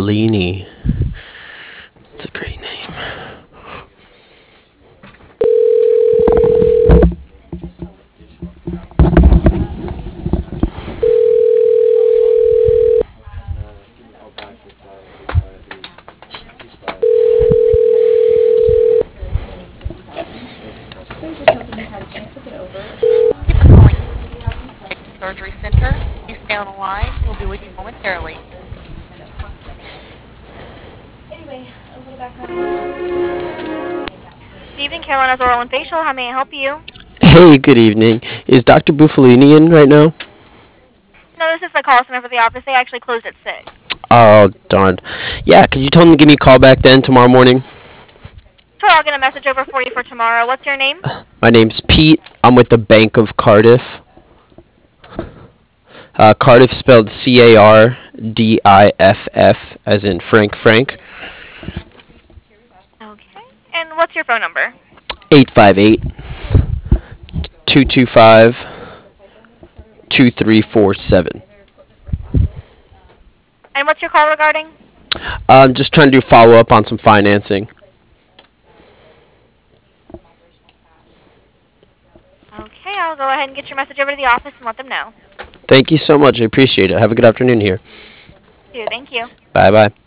Buffalini. It's a great name. Thank you for calling Surgery Center. Please stay on the line. We'll be with you momentarily. Good evening, Carolina's Oral and Facial. How may I help you? Hey, good evening. Is Dr. Buffalini in right now? No, this is the call center for the office. They actually closed at 6. Oh, darn. Yeah, could you tell him to give me a call back then tomorrow morning? Sure, I'll get a message over for you for tomorrow. What's your name? My name's Pete. I'm with the Bank of Cardiff. Cardiff spelled Cardiff, as in Frank. Okay. And what's your phone number? 858 225 2347. And what's your call regarding? I'm just trying to do follow up on some financing. Okay, I'll go ahead and get your message over to the office and let them know. Thank you so much. I appreciate it. Have a good afternoon here. Thank you. Bye bye.